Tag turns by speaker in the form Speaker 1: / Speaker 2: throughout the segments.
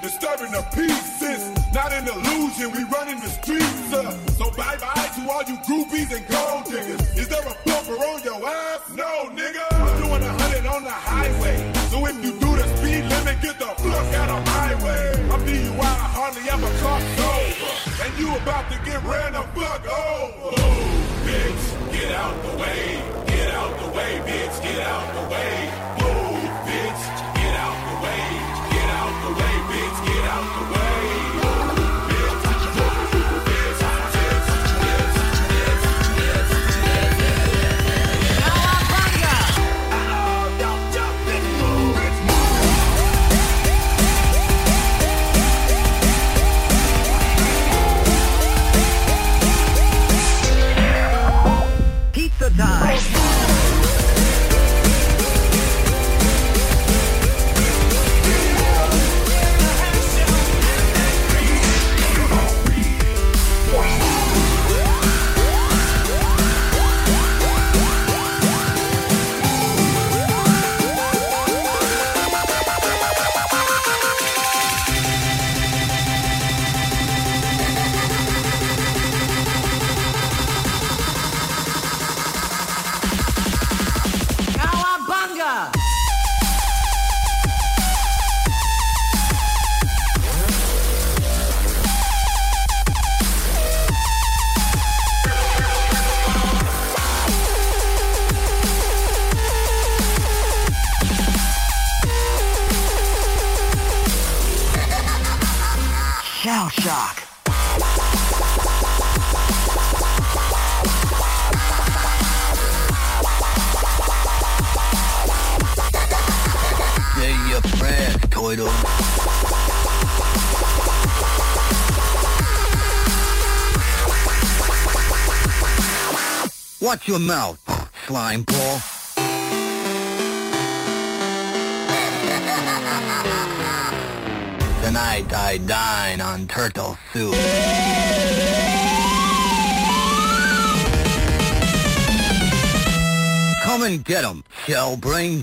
Speaker 1: disturbing the peace. It's not an illusion, we running the streets. So bye-bye to all you groupies and gold diggers. Is there a bumper on your ass? No, nigga. I'm doing 100 on the highway. So if you do the speed limit, get the fuck out of my way. I'm DUI, hardly ever crossed over. And you about to get ran the fuck over. Move, bitch, get out the way. Get out the way, bitch, get out the way. Move, bitch, get out the way. Get out the way, bitch, get out the way.
Speaker 2: Time. Shell shock.
Speaker 3: Say your prayers, Toidle. Watch your mouth, slime ball. Tonight I dine on turtle soup. Come and get 'em, shell brain.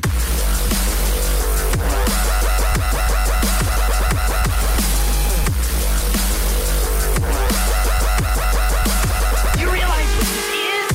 Speaker 2: You realize what this is?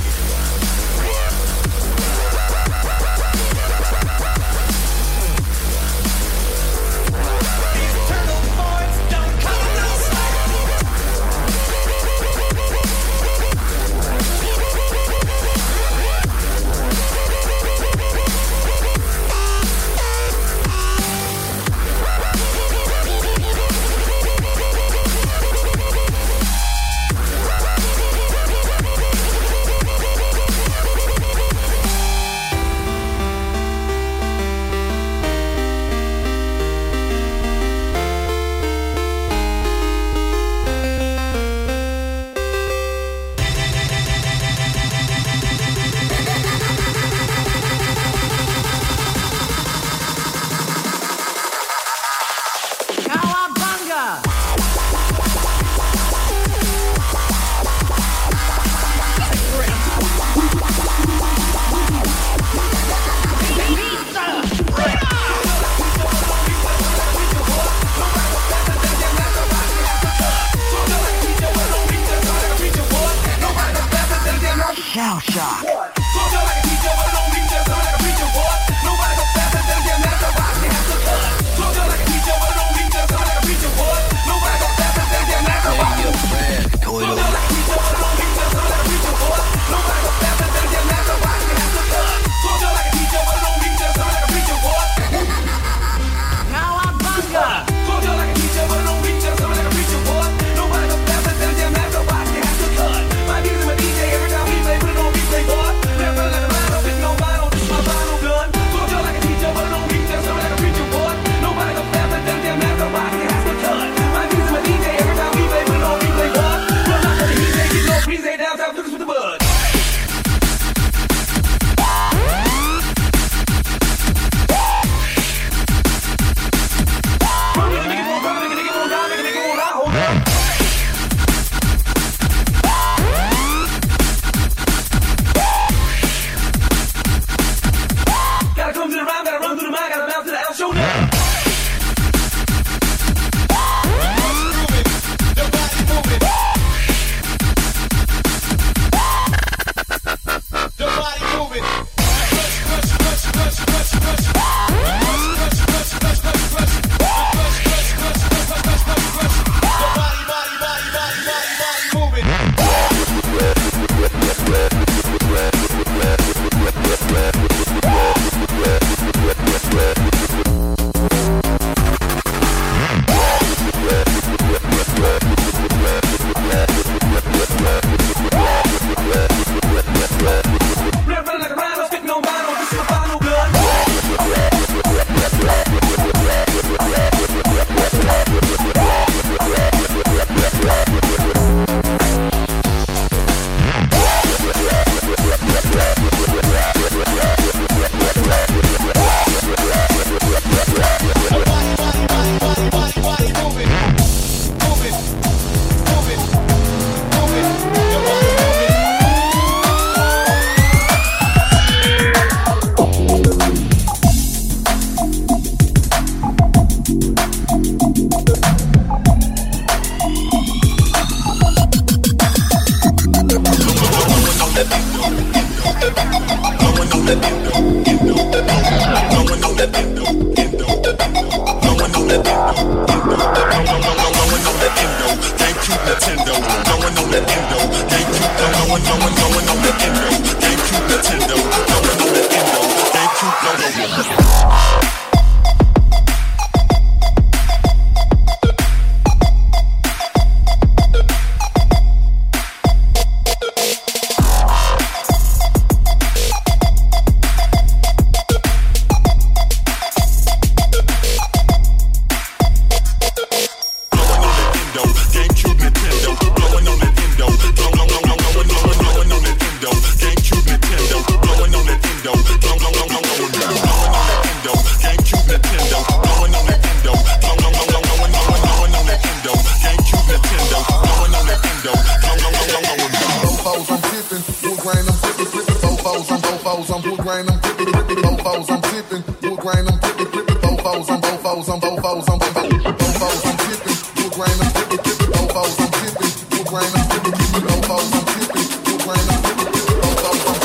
Speaker 2: Shell shock.
Speaker 3: Say your prayers, Toidle.
Speaker 2: Cowabunga!
Speaker 1: Nintendo, blowing on that endo, blowing on that endo, GameCube Nintendo, blowing on that endo, blowing on that endo, GameCube Nintendo, blowing on that endo, blowing on that endo, GameCube Nintendo, blowing on that endo,
Speaker 4: Fofos, I'm tipping, wood grain, I'm tipping, fofos, I'm wood grain, I'm tipping, fofos, I'm tipping, wood grain, I'm tipping, fofos, I'm tipping, wood grain, I'm tipping, fofos, I'm tipping, wood grain, I'm tipping, fofos, I'm tipping, wood grain, I'm tipping, fofos, I'm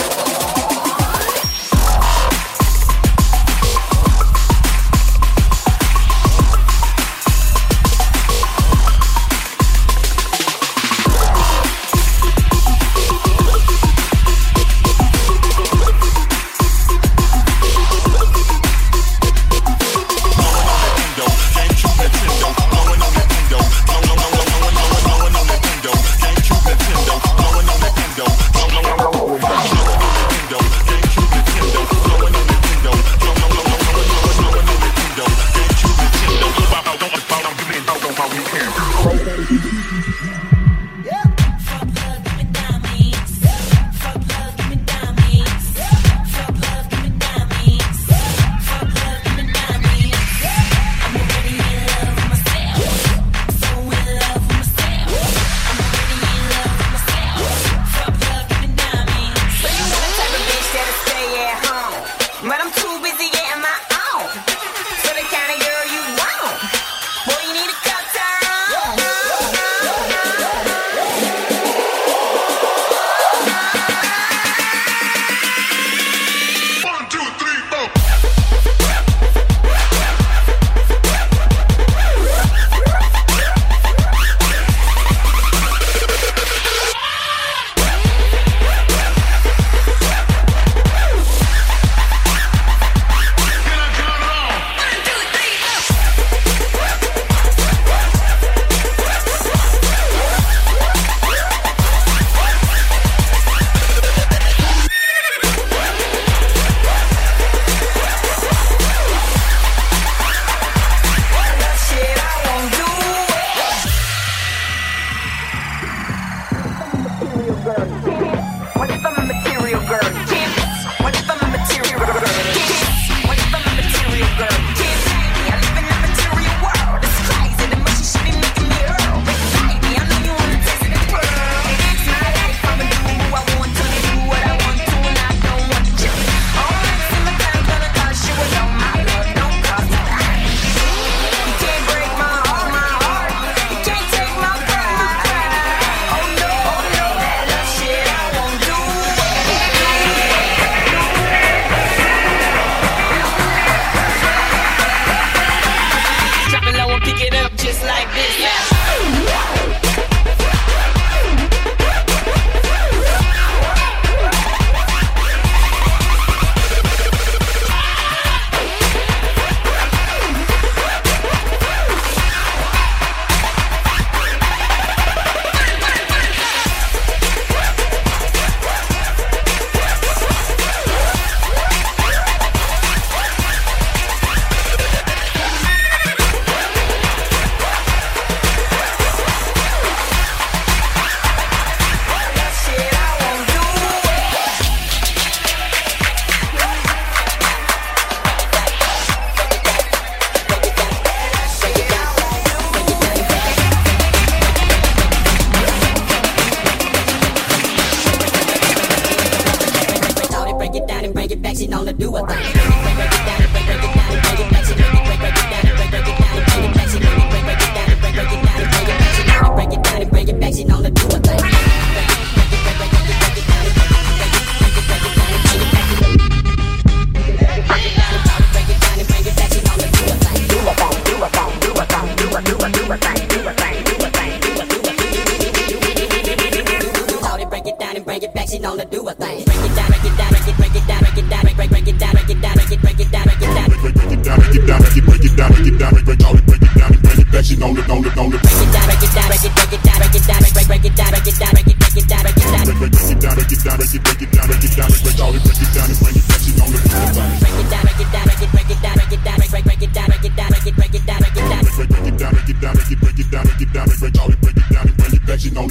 Speaker 1: Break it down,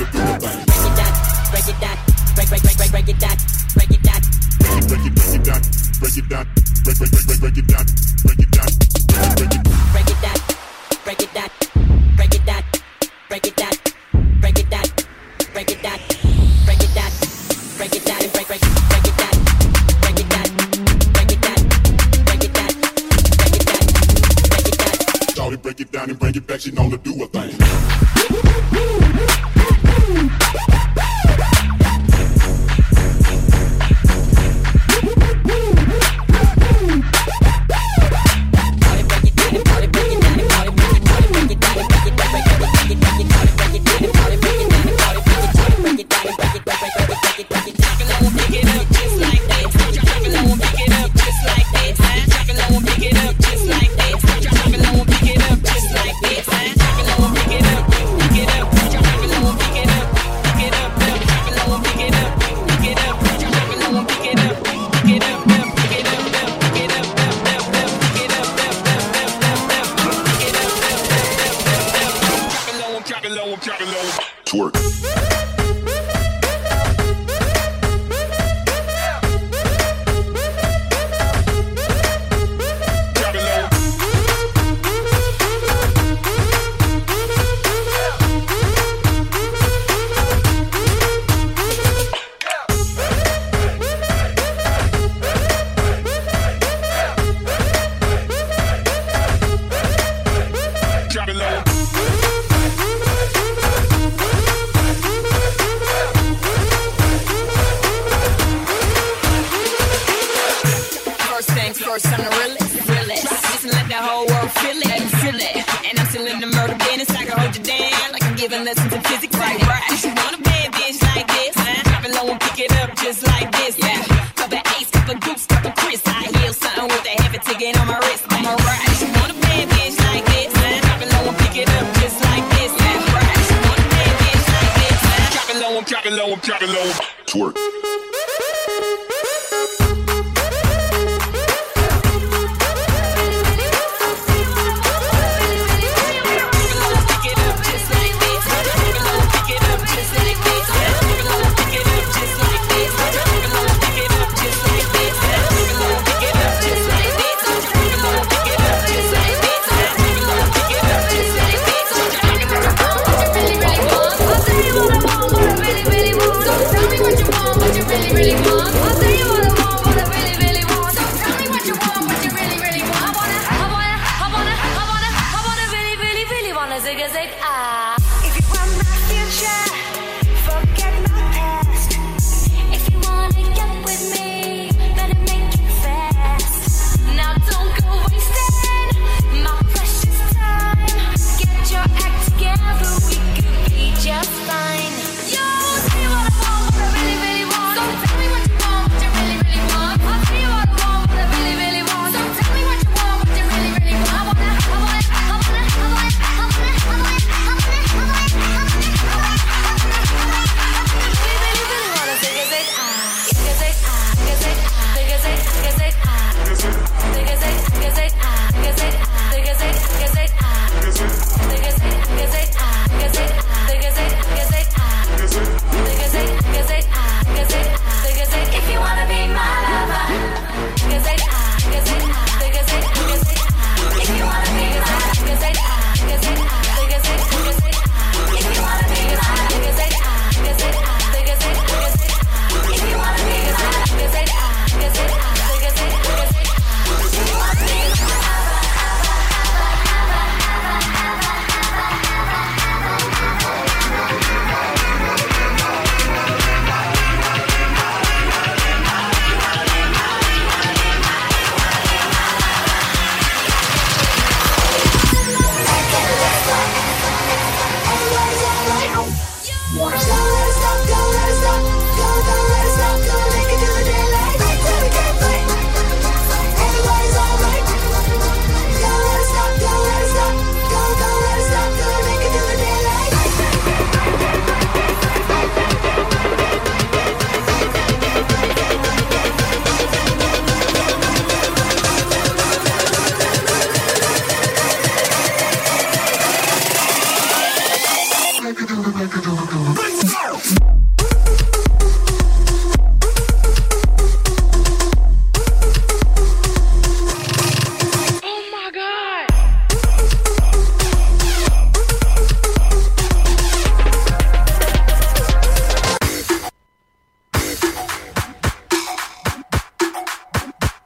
Speaker 1: she known to do a thing.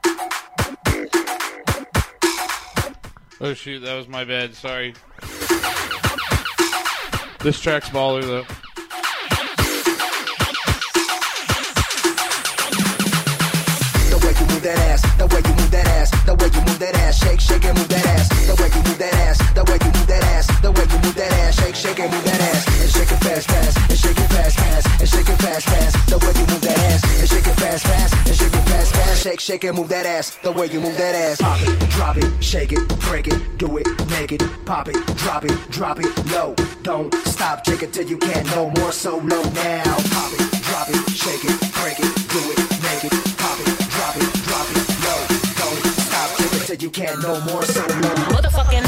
Speaker 5: Oh shoot, that was my bad, sorry. This track's baller though.
Speaker 6: The way you move that ass, the way you move that ass, the way you move that ass, shake, shake and move that ass. The way you move that ass, the way you move that ass, the way you move that ass, shake, shake and move that ass, and shake it fast, fast, and shake it fast, fast, and shake it fast, fast. The way you move that ass, and shake it fast, fast, and shake it fast, fast, shake, shake and move that ass. The way you move that ass, pop it, drop it, shake it, break it, do it, make it, pop it, drop it low. Don't stop, shake it till you can't no more, so low now. Pop it, drop it, shake it, break it, do it, make it, pop it, drop it low. Don't stop, shake it till you can't no more, so low.
Speaker 7: Motherfucking.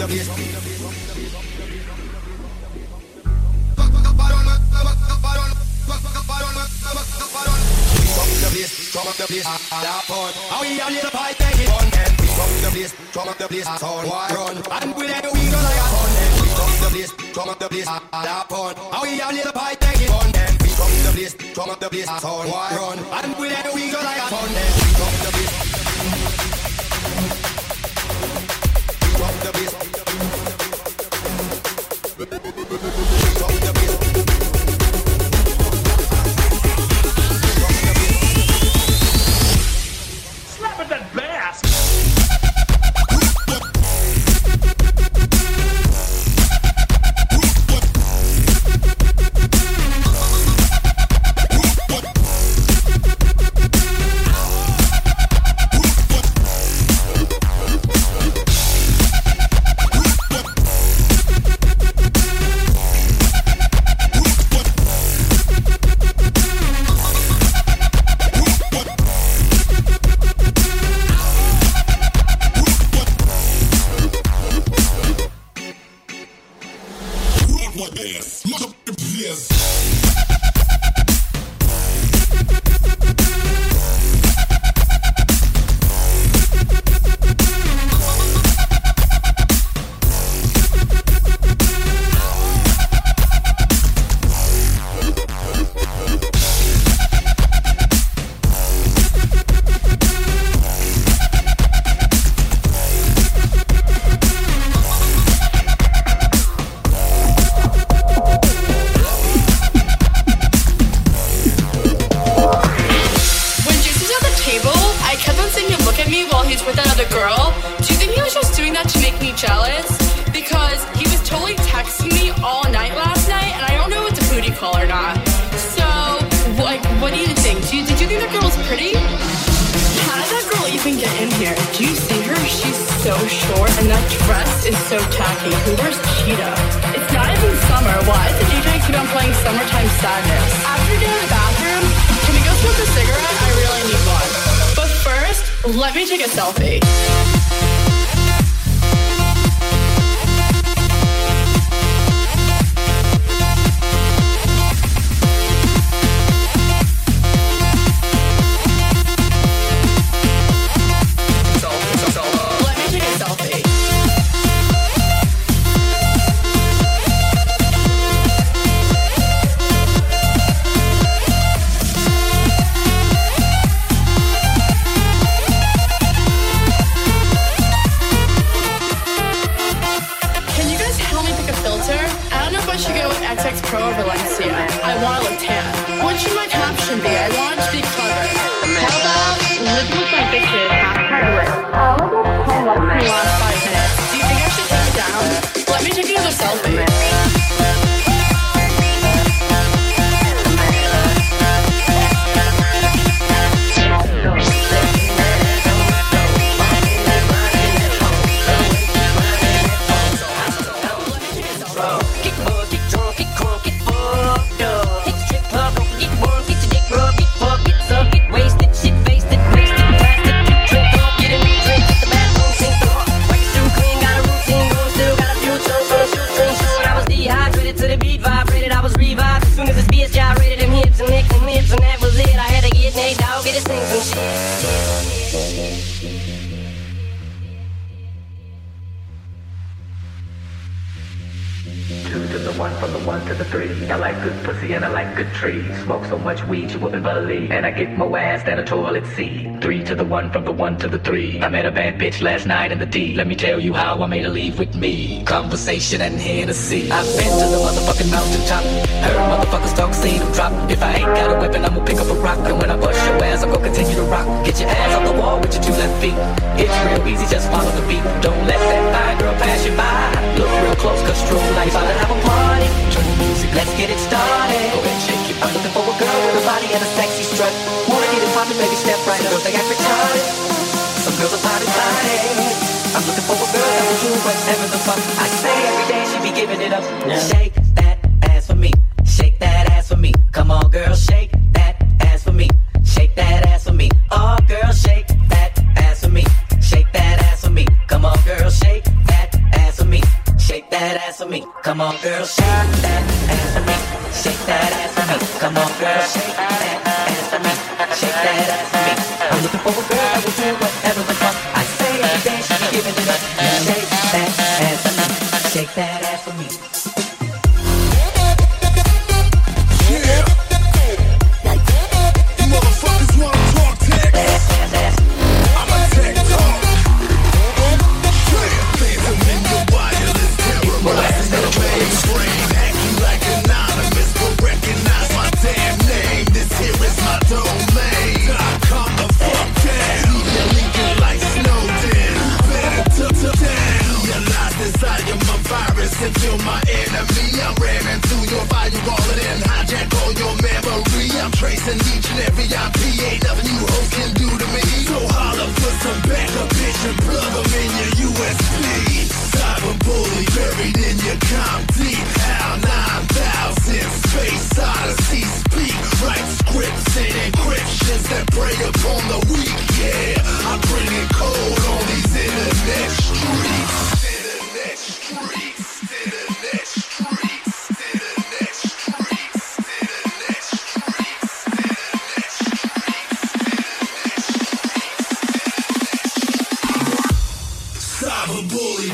Speaker 5: I met a bad bitch last night in the D. Let me tell you how I made her leave with me. Conversation and Hennessy. I've been to the motherfucking mountaintop. Heard motherfuckers talk, seen them drop. If I ain't got a weapon, I'ma pick up a rock. And when I bust your ass, I'm gonna continue to rock. Get your ass off the wall with your two left feet. It's real easy, just follow the beat. Don't let that fine girl pass you by. Look real close, cause true life's about to have a party. Turn the music, let's get it started. Go ahead and shake it. I'm looking for a girl with a body and a sexy strut. Wanna get it poppin', baby, step right up. Girls, they act retarded. Some girls are party. I'm looking for a girl that will do whatever the fuck I say. Every day she be giving it up. Yeah. Shake that ass for me. Shake that ass for me. Come on, girl, shake that ass for me. Shake that ass for me. Oh, girl, shake that ass for me. Shake that ass for me. Come on, girl, shake that ass for me. Come on, girl, shake that ass for me. Shake that ass for me. Come on, girl, shake that ass for me. Shake that ass for me. I'm looking for a girl that will do whatever the fuck I say every day. She be giving it up. Shake that ass for me. Shake that ass for me.
Speaker 1: Yeah. You motherfuckers wanna talk tech? I'ma tech talk. Phantom in your wireless, terrorizing the mainframe. Acting like anonymous, but recognize my damn name. This here is my domain. Calm the fuck down. Leave your leaking like Snowden. Better down. Realize this I am a virus and feel my enemy. I'm ramming through your firewall and then hijack all your memory. I'm tracing each and every IP. Ain't nothing you hoes can do to me. So holler for some backup, bitch, and plug them in your USB. Cyber bully buried in your comp deep. HAL 9000 Space Odyssey speak. Write scripts and encryptions that prey upon the weak. Yeah, I'm bringing cold on these internet streets. Internet streets. Internet streets. Internet streets. Internet streets. Cyber bully.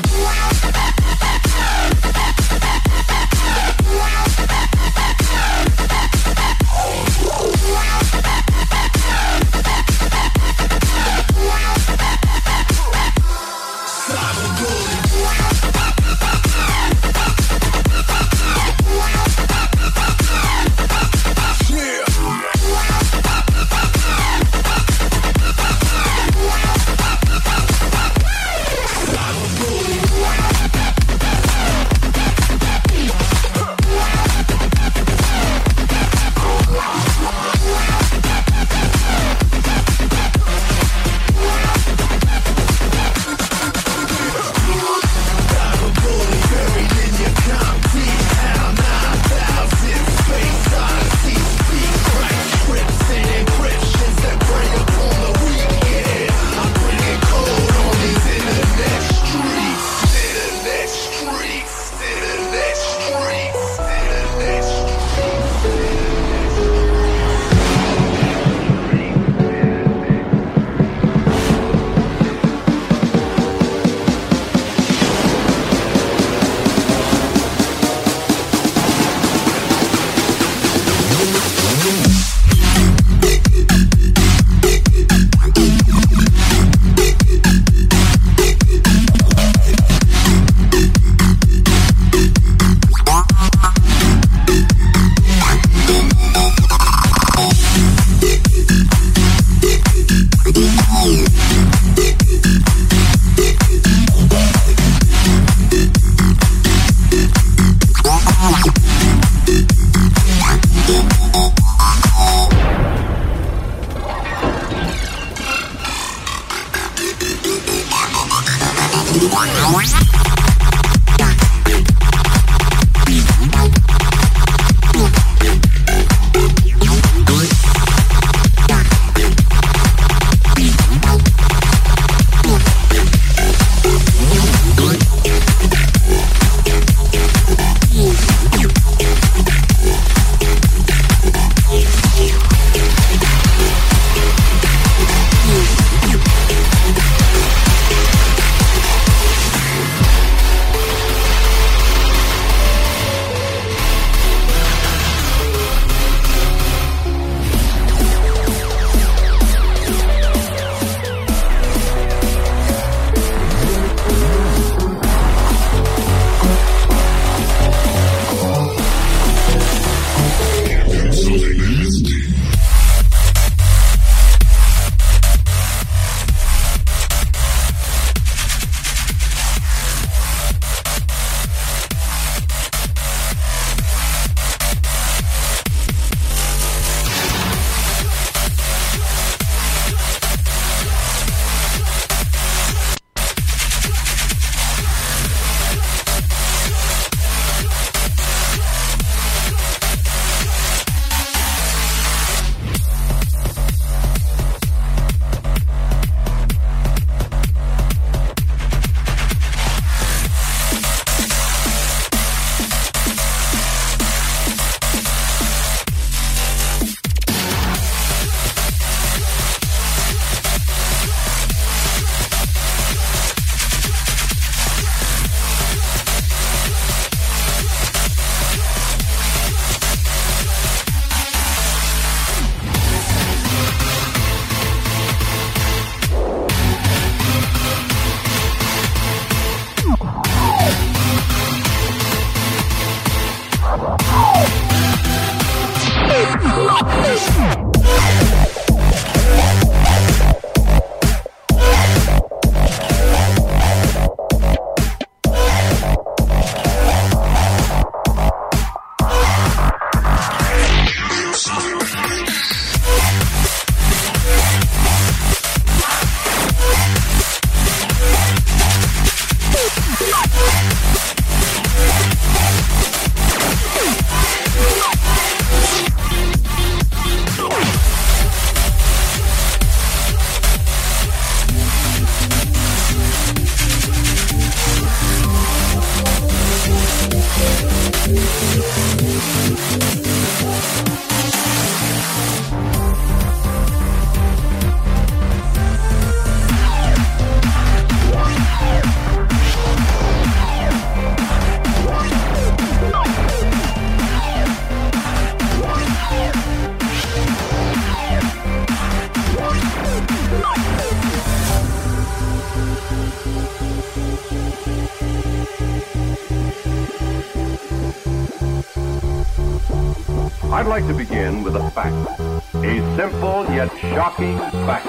Speaker 7: I'd like to begin with a fact. A simple yet shocking fact.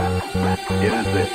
Speaker 7: It is this.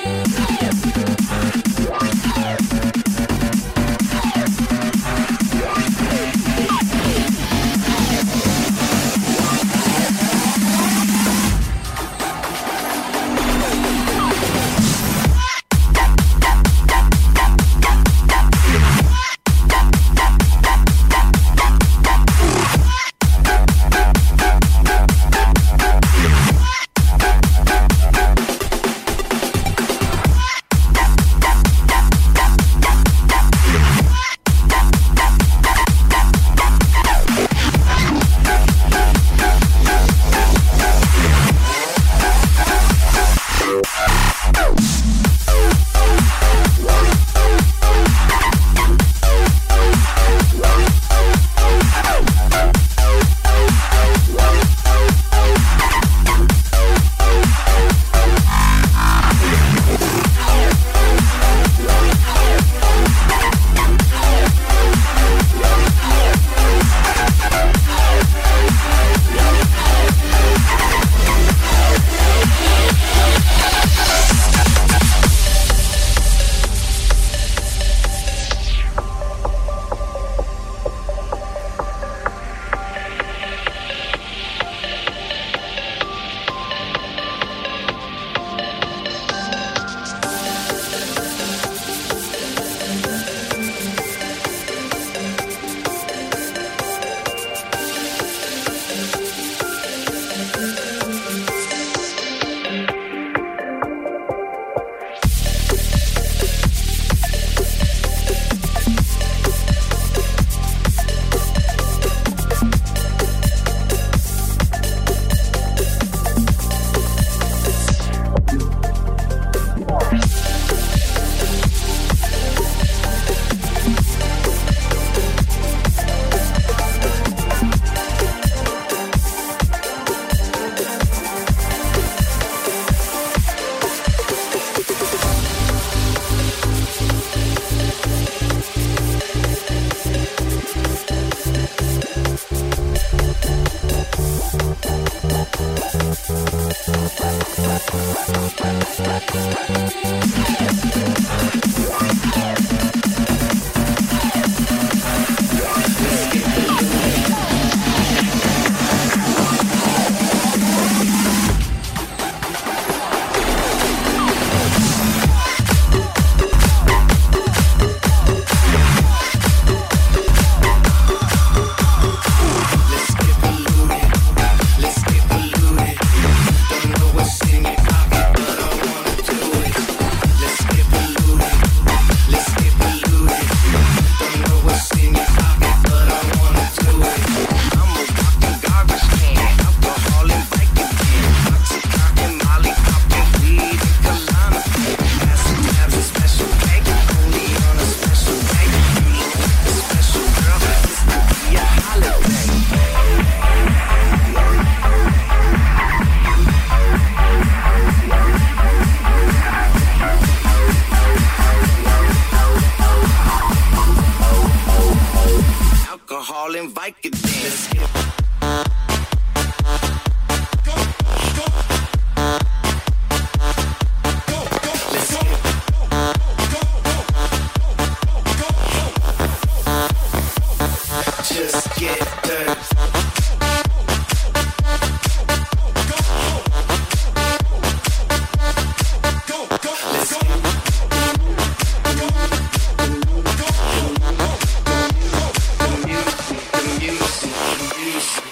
Speaker 6: Music.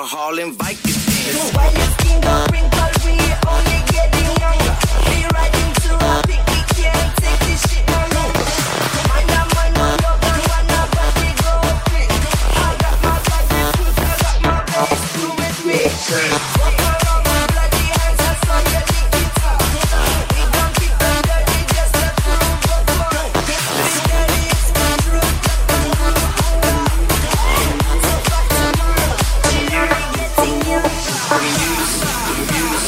Speaker 8: alcohol and Vicodin.
Speaker 9: While your skin gon' wrinkle, we only getting younger. Be riding to a peak, we can't take this shit no longer. Man, on your gun, wanna body go quick. I got my body foot, I got my waist to it quick. Walk around with bloody hands, I saw you lick it up. We don't keep them dirty, just a proof of fun. This dirty is my truth. So back to my getting you.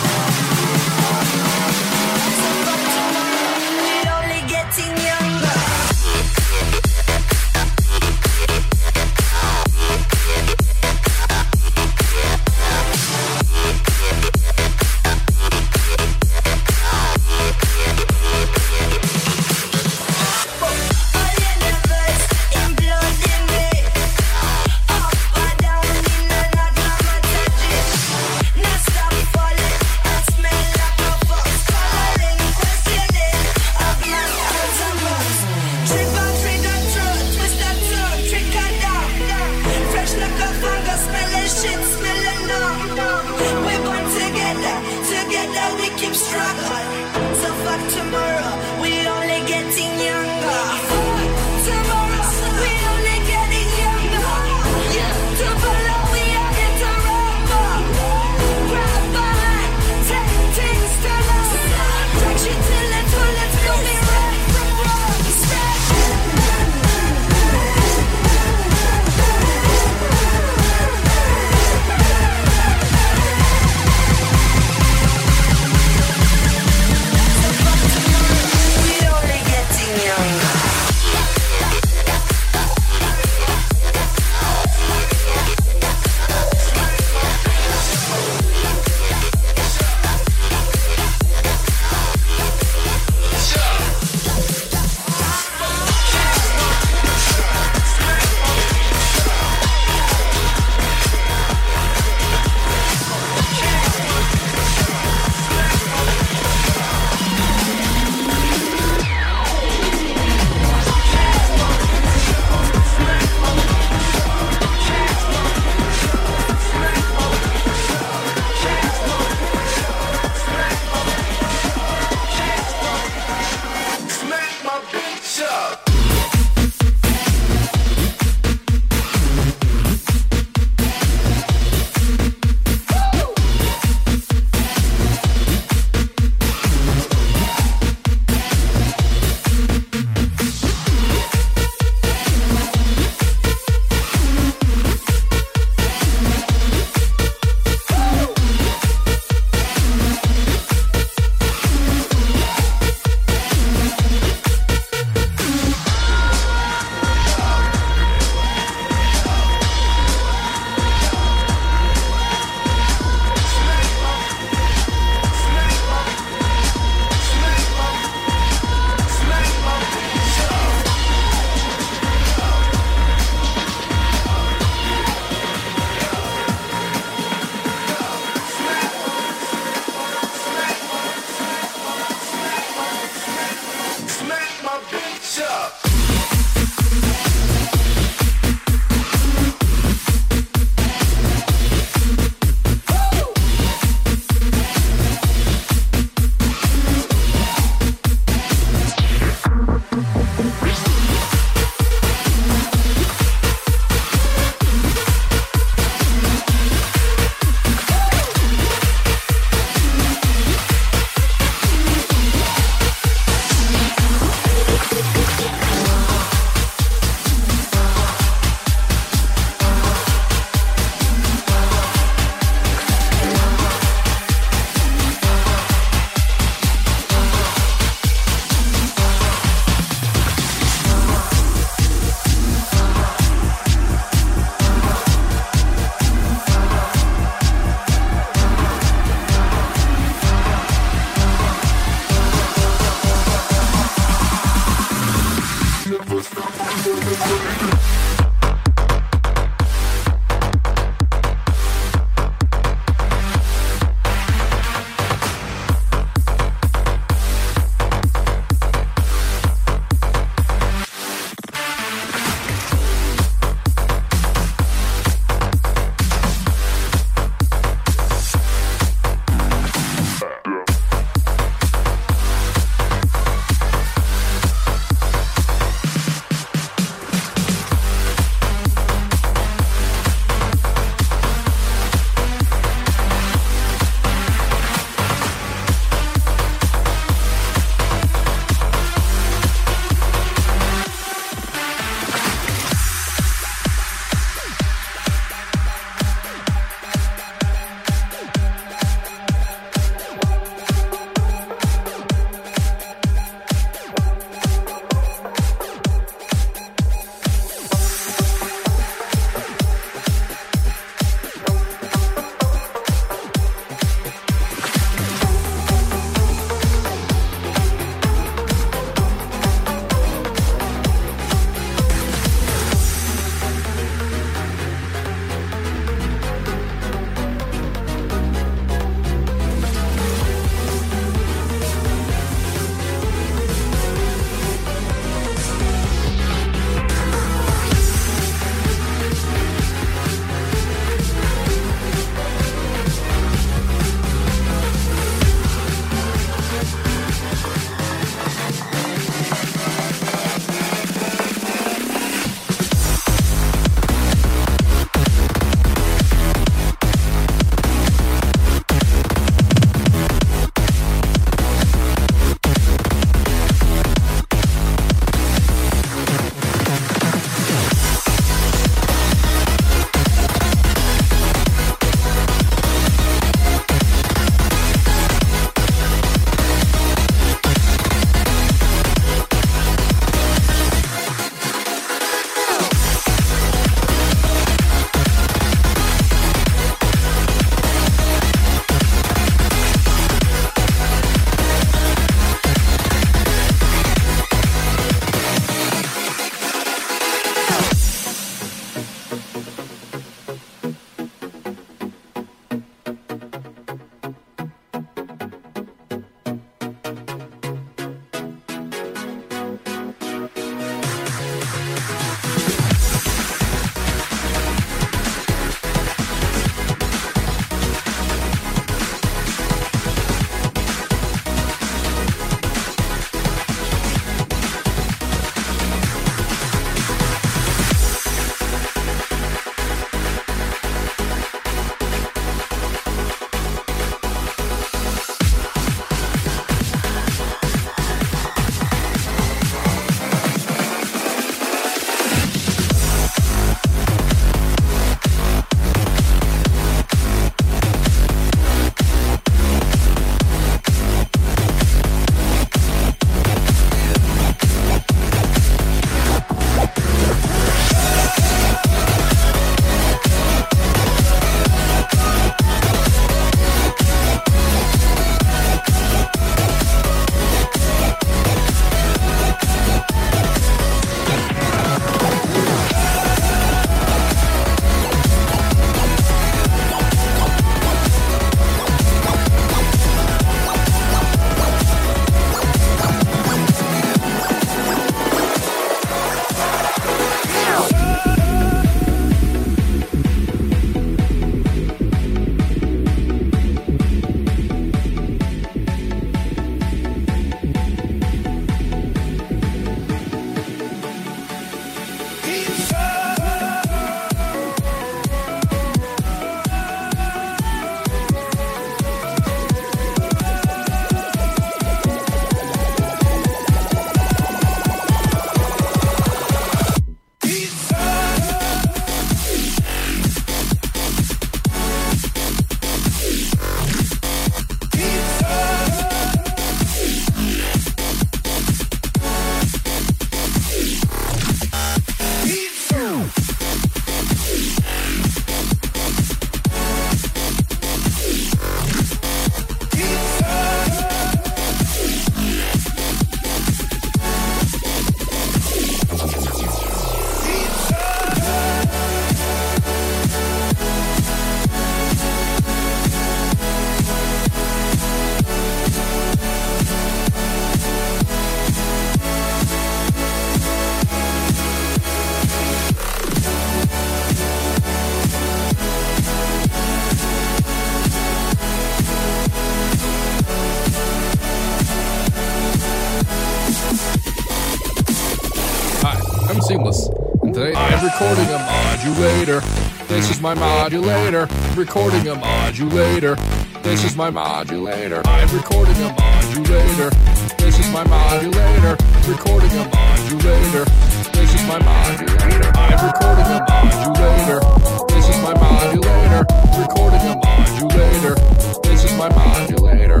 Speaker 8: seamless. And today I'm recording a modulator. This is my modulator. Recording a modulator. This is my modulator. I'm recording a modulator. This is my modulator. Recording a modulator. This is my modulator. I'm recording a modulator. This is my modulator. Recording a modulator. This is my modulator.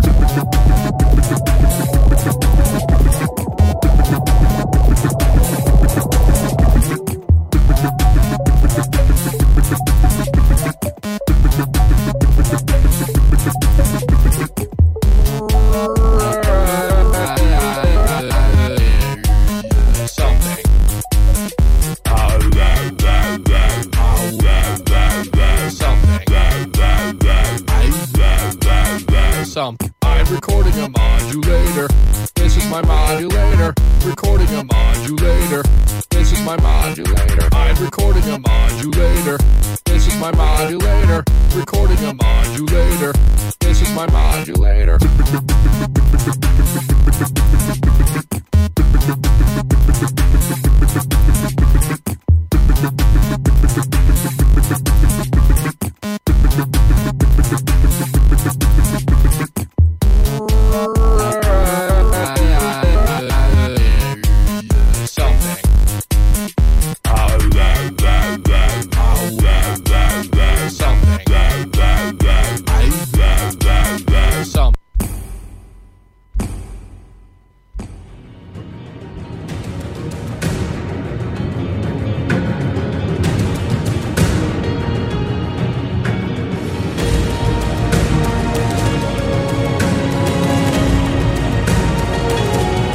Speaker 8: I'm recording a modulator. This is my modulator. Recording a modulator. This is my modulator. I'm recording a modulator. This is my modulator. Recording a modulator. This is my modulator.